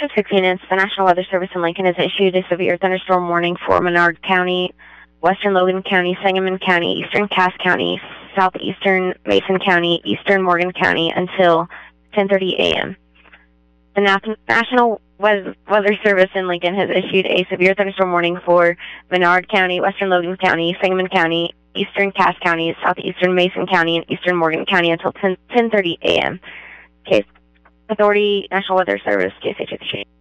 6 units, the National Weather Service in Lincoln has issued a severe thunderstorm warning for Menard County, western Logan County, Sangamon County, eastern Cass County, southeastern Mason County, eastern Morgan County until 10:30 a.m. The National Weather Service in Lincoln has issued a severe thunderstorm warning for Menard County, western Logan County, Sangamon County, eastern Cass County, southeastern Mason County, and eastern Morgan County until 10:30 a.m. Case Authority, National Weather Service, KSHA.